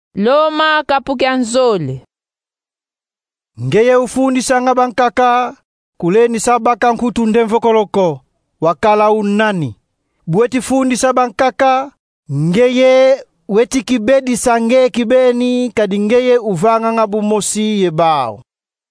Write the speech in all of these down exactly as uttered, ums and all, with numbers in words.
Loma kapukya nzole. Ngeye ufundisa nga bankaka kuleni sabaka nkutu ndemvokoloko wakala unani. Bweti fundisa bankaka ngeye weti kibedi sange kibeni kadingeye uvanga nga bumosi yebao.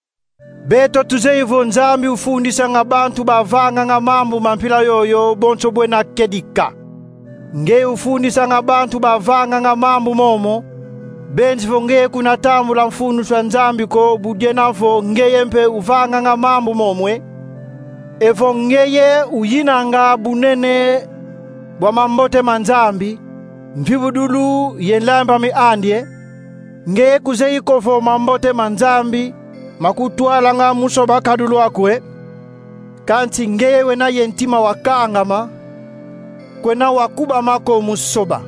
Beto tuzeyivo nzambi ufundisa nga bantu bavanga nga mambu mampila yoyo bonso bwena kedika. Ngeye ufundisa nga bantu bavanga nga mambu momo. Benzi vonge kuna tamu la mfunu swa nzambi ko budyenavo ngeye mpe uvanga nga mambu momwe. Evo ngeye uyinanga bunene bwa mambote manzambi. Mvibudulu yenlamba mi andye. Ngeye kuzeiko vo mambote manzambi. Makutwala nga musoba kadulu akwe. Kanti ngeye wena yentima wakangama. Kwena wakuba mako musoba.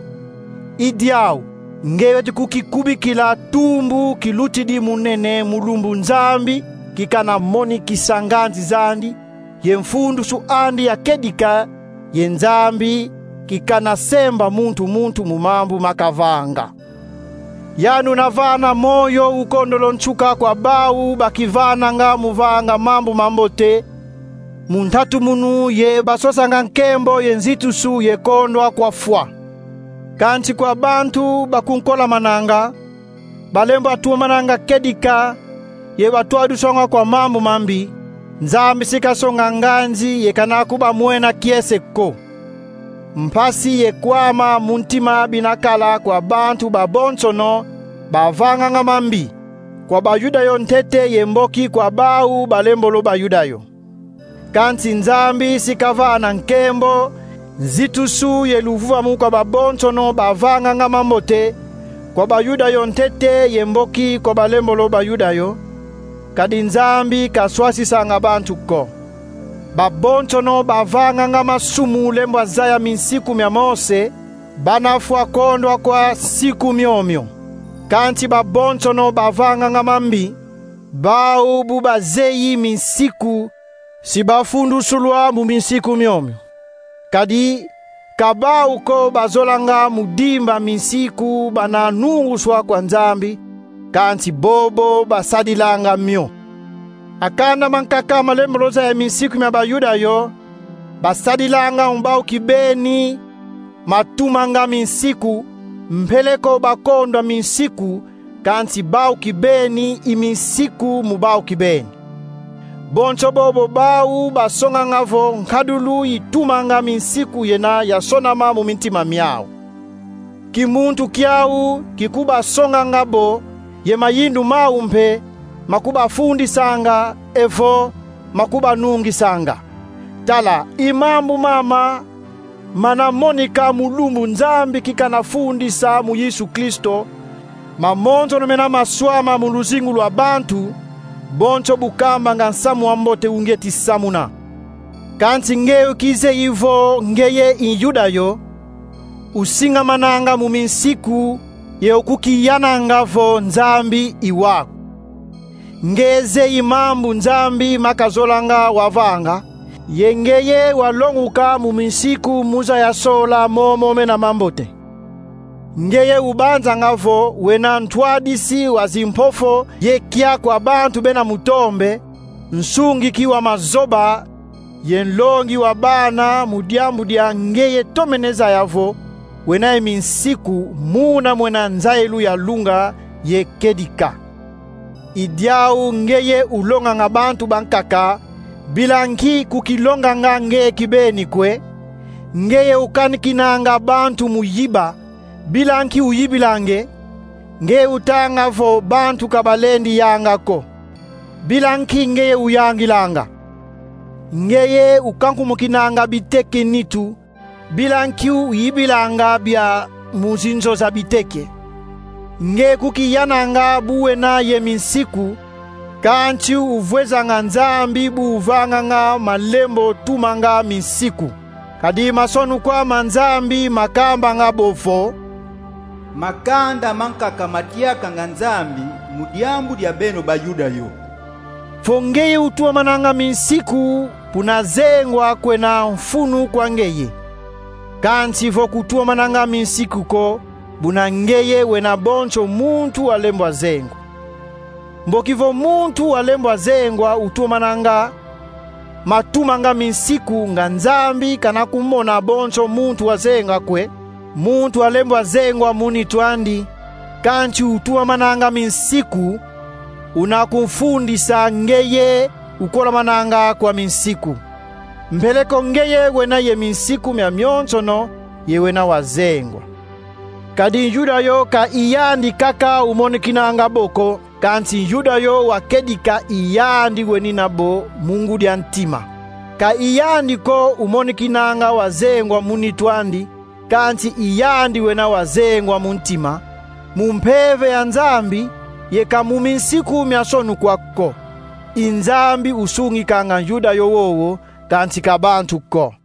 Idiao. Ngeye tukukikubikila tumbu kilutidi munene mulumbu nzambi kikana moni kisanganzi zandi yemfundu su andi ya kedika yenzambi kikana semba muntu muntu mumambu makavanga. Yanu navana moyo ukondolo nchuka kwa bau bakivana nga muvanga mambu mambote muntatu munu ye basosa nga nkembo yenzitu su ye kondwa kwa fwa. Kanti kwa bantu bakunkola mananga, balembo atuwa mananga kedika, ye batuadu songa kwa mambu mambi, nzambi sika songa nganzi ye kanakuba muena kiese ko. Mpasi ye kwama muntima binakala kwa bantu babonsono, bavanga nga mambi, kwa bayudayo ntete ye mboki kwa bau balembolo bayudayo. Kanti nzambi sikavana nkembo, Zitusu yeluvuva mukwa babonsono bavanga nga mambote kwa bayuda yontete yemboki kwa balembolo bayuda yo kadi nzambi kaswasi sanga bantu ko babonsono bavanga nga masumu lembwa zaya minsiku mya mose banafua kondwa kwa siku myomyo kanti babonsono bavanga nga mambi bau bubazeyi minsiku sibafundu sulwa mu minsiku myomyo kadi kabau ko bazolanga mudimba minsiku bananunguswa kwa nzambi kanti bobo basadilanga myo akanda mankaka malemboloza ya minsiku mya bayuda yo basadilanga mbau kibeni matumanga minsiku mpeleko bakondwa minsiku kanti bau kibeni iminsiku mubau kibeni bonso bobo bau basonga ngavo nkadulu itumanga minsiku yena yasonama mu mintima myao. Kimuntu kiau kikuba songa ngabo ye mayindu maumpe makuba fundi sanga evo makuba nungi sanga. Tala imambu mama mana monika mulumbu nzambi kikana fundi sa mu Yesu Kristo mamonzo nomena maswama muluzingu lwa bantu boncho bukamba nga nsamu ambote ungeti samuna. Kanti ngeye kize ivo ngeye inyudayo, usinga mananga muminsiku ye ukukiyananga vo nzambi iwaku. Ngeze imambu nzambi makazolanga wavanga, ye ngeye walonguka muminsiku muza ya sola momo mena mambote. Ngeye ubanza ngavo wena ntwadisi wazimpofo ye kia kwa bantu bena mutombe nsungi kiwa mazoba ye nlongi wa bana mudiambu dia ngeye tomeneza yavo wena iminsiku muna mwena nzailu ya lunga ye kedika. Idiau ngeye ulonga nga bantu bankaka bilanki kukilonga nga ngeye kibeni kwe ngeye ukanikinanga bantu muyiba bilanki uyibilange nge utanga vo bantu kabalendi yanga ko bilanki ngeye uyangilanga ngeye ukankumukinanga biteke nitu bilanki uyibilanga bya muzinzo za biteke nge kukiyananga buwena ye minsiku kanti uvwezanga nzambi buvanga nga malembo tumanga minsiku kadi masonu kwa manzambi makamba nga bofo makanda mankaka matiaka nga nzambi mudiambu dia beno bayuda yo. Fongeye utuwa mananga minsiku punazengwa kwena mfunu kwa ngeye. Kanti vo kutuwa mananga minsiku ko buna ngeye wena boncho muntu alembwa zengwa. Mbokivo muntu alembwa zengwa utumananga matumanga minsiku nga nzambi kana kumona boncho muntu wazenga kwe. Muntu alembwa zengwa muni twandi kanchi utumananga minsiku unakumfundisa ngeye ukola mananga kwa minsiku. Mbeleko ngeye wena ye minsiku mya myonchono ye wena wazengwa. Kadi Yuda yo ka iyandi kaka umonikinanga boko kanti Yuda yo wakedika iyandi weninabo Mungu dia ntima. Ka iyandi ko umonikinanga wazengwa munitwandi kanti iyandi wena wazengwa muntima. Mumpeve ya nzambi yeka muminsiku myasonu kwako. Inzambi usungi kanga Yuda yo wowo kanti kabantu ko.